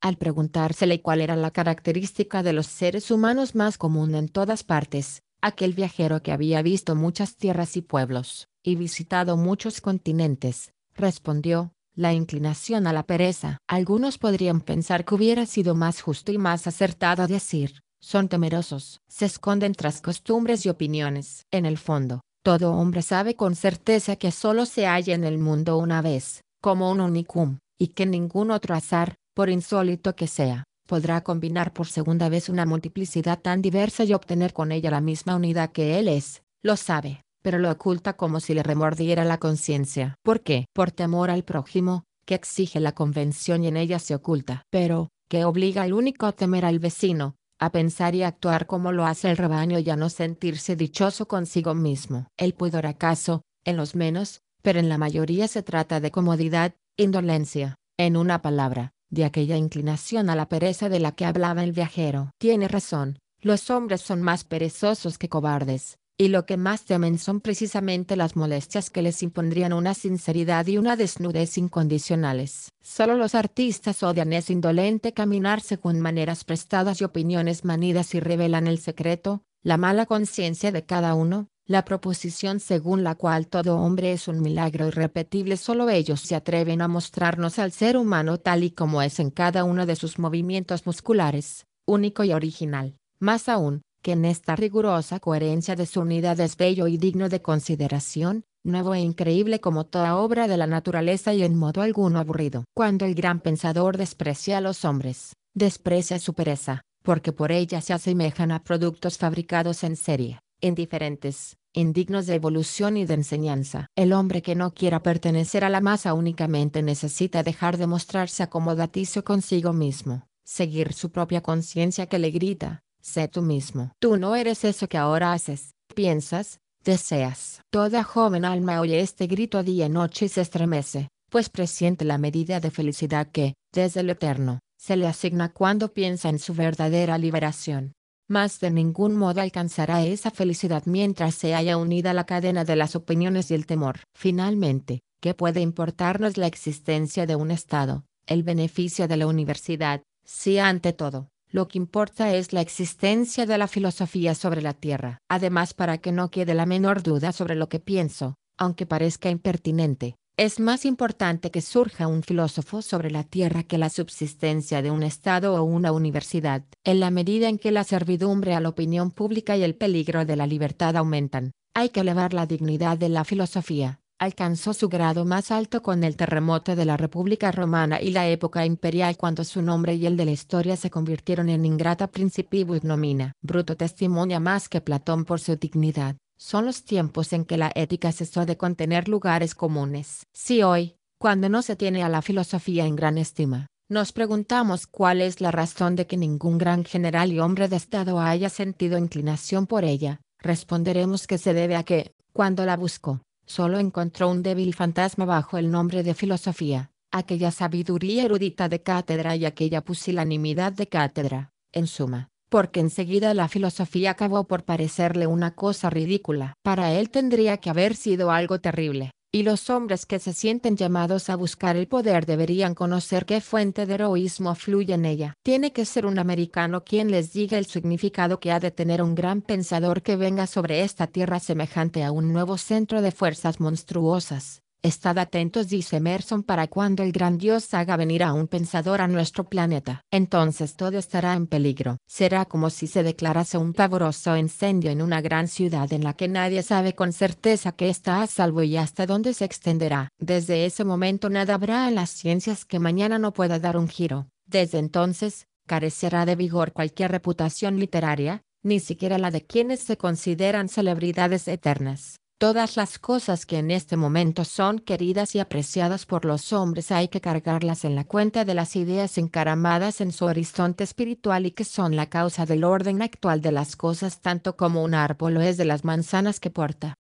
Al preguntársele cuál era la característica de los seres humanos más común en todas partes, aquel viajero que había visto muchas tierras y pueblos, y visitado muchos continentes, respondió: la inclinación a la pereza. Algunos podrían pensar que hubiera sido más justo y más acertado decir: son temerosos, se esconden tras costumbres y opiniones. En el fondo, todo hombre sabe con certeza que solo se halla en el mundo una vez, como un unicum, y que ningún otro azar, por insólito que sea, podrá combinar por segunda vez una multiplicidad tan diversa y obtener con ella la misma unidad que él es. Lo sabe, pero lo oculta como si le remordiera la conciencia. ¿Por qué? Por temor al prójimo, que exige la convención y en ella se oculta. Pero, que obliga al único a temer al vecino, a pensar y actuar como lo hace el rebaño y a no sentirse dichoso consigo mismo. El pudor acaso, en los menos, pero en la mayoría se trata de comodidad, indolencia, en una palabra, de aquella inclinación a la pereza de la que hablaba el viajero. Tiene razón, los hombres son más perezosos que cobardes, y lo que más temen son precisamente las molestias que les impondrían una sinceridad y una desnudez incondicionales. Solo los artistas odian ese indolente caminar según maneras prestadas y opiniones manidas y revelan el secreto, la mala conciencia de cada uno. La proposición según la cual todo hombre es un milagro irrepetible, solo ellos se atreven a mostrarnos al ser humano tal y como es en cada uno de sus movimientos musculares, único y original. Más aún, que en esta rigurosa coherencia de su unidad es bello y digno de consideración, nuevo e increíble como toda obra de la naturaleza y en modo alguno aburrido. Cuando el gran pensador desprecia a los hombres, desprecia su pereza, porque por ella se asemejan a productos fabricados en serie, indiferentes, indignos de evolución y de enseñanza. El hombre que no quiera pertenecer a la masa únicamente necesita dejar de mostrarse acomodaticio consigo mismo, seguir su propia conciencia que le grita: sé tú mismo. Tú no eres eso que ahora haces, piensas, deseas. Toda joven alma oye este grito día y noche y se estremece, pues presiente la medida de felicidad que, desde lo eterno, se le asigna cuando piensa en su verdadera liberación. Mas de ningún modo alcanzará esa felicidad mientras se haya unida a la cadena de las opiniones y el temor. Finalmente, ¿qué puede importarnos la existencia de un Estado, el beneficio de la universidad, si ante todo, lo que importa es la existencia de la filosofía sobre la tierra? Además, para que no quede la menor duda sobre lo que pienso, aunque parezca impertinente, es más importante que surja un filósofo sobre la tierra que la subsistencia de un Estado o una universidad. En la medida en que la servidumbre a la opinión pública y el peligro de la libertad aumentan, hay que elevar la dignidad de la filosofía. Alcanzó su grado más alto con el terremoto de la República Romana y la época imperial, cuando su nombre y el de la historia se convirtieron en ingrata principio ignominia. Bruto testimonia más que Platón por su dignidad. Son los tiempos en que la ética cesó de contener lugares comunes. Si hoy, cuando no se tiene a la filosofía en gran estima, nos preguntamos cuál es la razón de que ningún gran general y hombre de Estado haya sentido inclinación por ella, responderemos que se debe a que, cuando la buscó, solo encontró un débil fantasma bajo el nombre de filosofía, aquella sabiduría erudita de cátedra y aquella pusilanimidad de cátedra, en suma, porque enseguida la filosofía acabó por parecerle una cosa ridícula. Para él tendría que haber sido algo terrible, y los hombres que se sienten llamados a buscar el poder deberían conocer qué fuente de heroísmo fluye en ella. Tiene que ser un americano quien les diga el significado que ha de tener un gran pensador que venga sobre esta tierra semejante a un nuevo centro de fuerzas monstruosas. Estad atentos, dice Emerson, para cuando el gran Dios haga venir a un pensador a nuestro planeta. Entonces todo estará en peligro. Será como si se declarase un pavoroso incendio en una gran ciudad en la que nadie sabe con certeza que está a salvo y hasta dónde se extenderá. Desde ese momento nada habrá en las ciencias que mañana no pueda dar un giro. Desde entonces, carecerá de vigor cualquier reputación literaria, ni siquiera la de quienes se consideran celebridades eternas. Todas las cosas que en este momento son queridas y apreciadas por los hombres hay que cargarlas en la cuenta de las ideas encaramadas en su horizonte espiritual y que son la causa del orden actual de las cosas, tanto como un árbol lo es de las manzanas que porta.